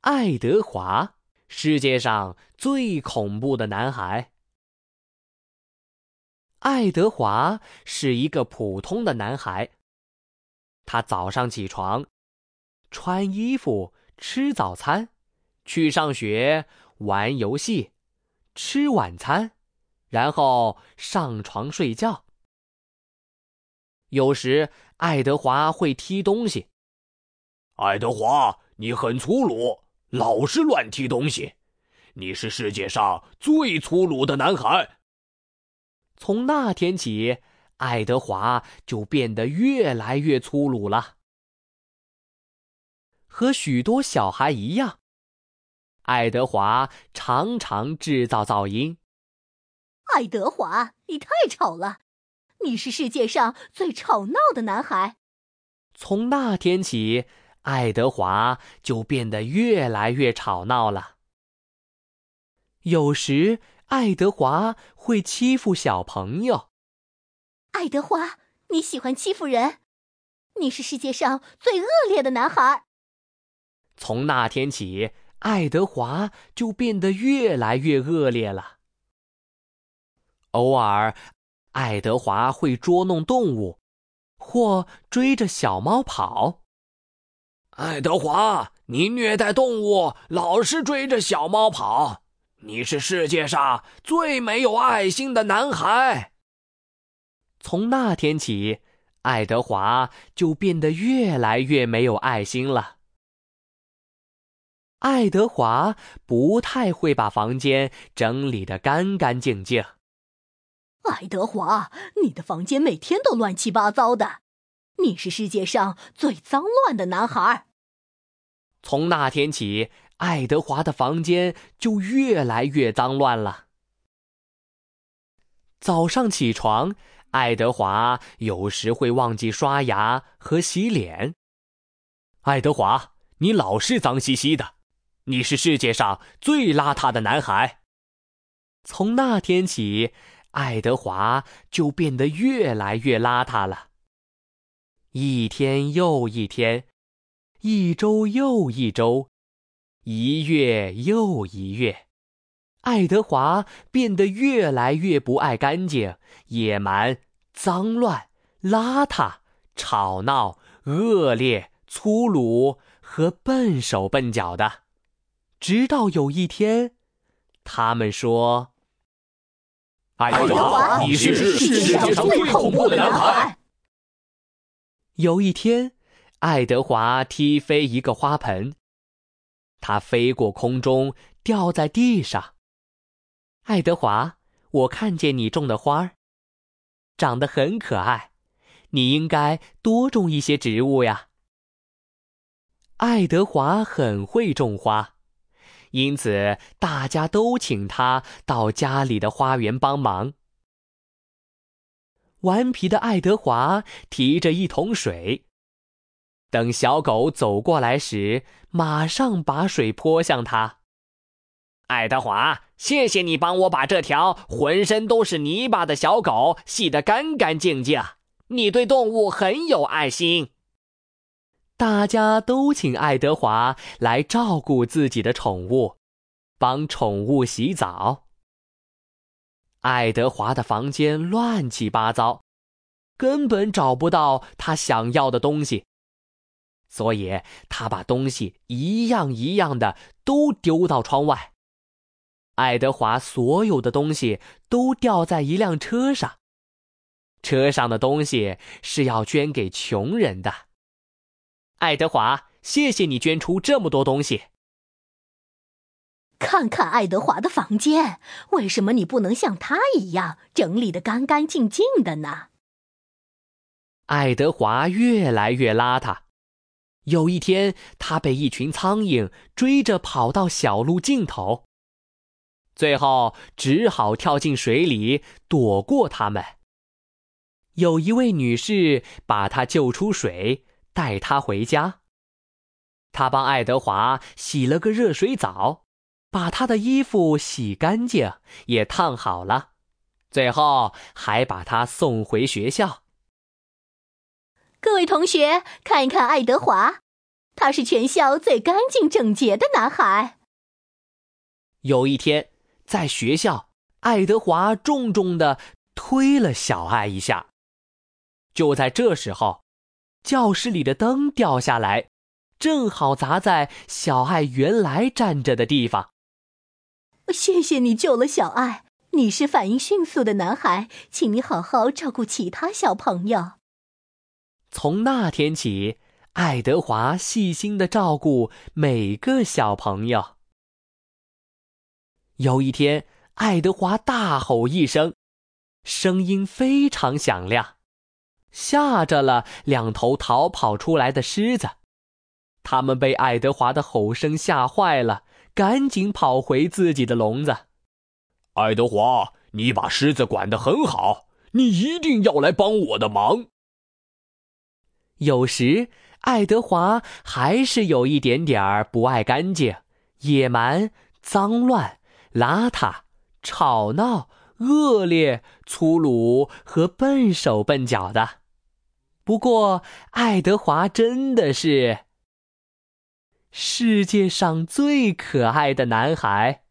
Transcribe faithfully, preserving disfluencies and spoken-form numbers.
爱德华，世界上最恐怖的男孩。爱德华是一个普通的男孩，他早上起床，穿衣服，吃早餐，去上学，玩游戏，吃晚餐，然后上床睡觉。有时，爱德华会踢东西。 爱德华，你很粗鲁，老是乱踢东西。你是世界上最粗鲁的男孩。 从那天起，爱德华就变得越来越粗鲁了。和许多小孩一样，爱德华常常制造噪音。 爱德华，你太吵了，你是世界上最吵闹的男孩。 从那天起，爱德华就变得越来越吵闹了。有时，爱德华会欺负小朋友。 爱德华，你喜欢欺负人，你是世界上最恶劣的男孩。 从那天起，爱德华就变得越来越恶劣了。偶尔，爱德华会捉弄动物，或追着小猫跑。 爱德华，你虐待动物，老是追着小猫跑，你是世界上最没有爱心的男孩。 从那天起，爱德华就变得越来越没有爱心了。爱德华不太会把房间整理得干干净净。 爱德华，你的房间每天都乱七八糟的，你是世界上最脏乱的男孩。 从那天起，爱德华的房间就越来越脏乱了。早上起床，爱德华有时会忘记刷牙和洗脸。 爱德华，你老是脏兮兮的，你是世界上最邋遢的男孩。 从那天起，爱德华就变得越来越邋遢了。一天又一天，一周又一周，一月又一月，爱德华变得越来越不爱干净、野蛮、脏乱、邋遢、吵闹、恶劣、粗鲁和笨手笨脚的。直到有一天，他们说： 爱德华，你是世界上最恐怖的男孩。 有一天，爱德华踢飞一个花盆，它飞过空中，掉在地上。爱德华，我看见你种的花，长得很可爱，你应该多种一些植物呀。爱德华很会种花，因此大家都请他到家里的花园帮忙。顽皮的爱德华提着一桶水，等小狗走过来时，马上把水泼向他。 爱德华，谢谢你帮我把这条浑身都是泥巴的小狗洗得干干净净，你对动物很有爱心。 大家都请爱德华来照顾自己的宠物，帮宠物洗澡。爱德华的房间乱七八糟，根本找不到他想要的东西，所以他把东西一样一样的都丢到窗外。爱德华所有的东西都掉在一辆车上，车上的东西是要捐给穷人的。爱德华，谢谢你捐出这么多东西。 看看爱德华的房间，为什么你不能像他一样整理得干干净净的呢？ 爱德华越来越邋遢。有一天，他被一群苍蝇追着跑到小路尽头，最后只好跳进水里躲过他们。有一位女士把他救出水，带他回家。他帮爱德华洗了个热水澡，把他的衣服洗干净，也烫好了，最后还把他送回学校。 各位同学，看一看爱德华， 他是全校最干净整洁的男孩。 有一天，在学校，爱德华重重地推了小爱一下。就在这时候，教室里的灯掉下来，正好砸在小爱原来站着的地方。 谢谢你救了小爱，你是反应迅速的男孩，请你好好照顾其他小朋友。 从那天起，爱德华细心地照顾每个小朋友。有一天，爱德华大吼一声，声音非常响亮，吓着了两头逃跑出来的狮子。他们被爱德华的吼声吓坏了，赶紧跑回自己的笼子。 爱德华，你把狮子管得很好，你一定要来帮我的忙。 有时，爱德华还是有一点点儿不爱干净、野蛮、脏乱、邋遢、吵闹、恶劣、粗鲁和笨手笨脚的。不过，爱德华真的是世界上最可爱的男孩。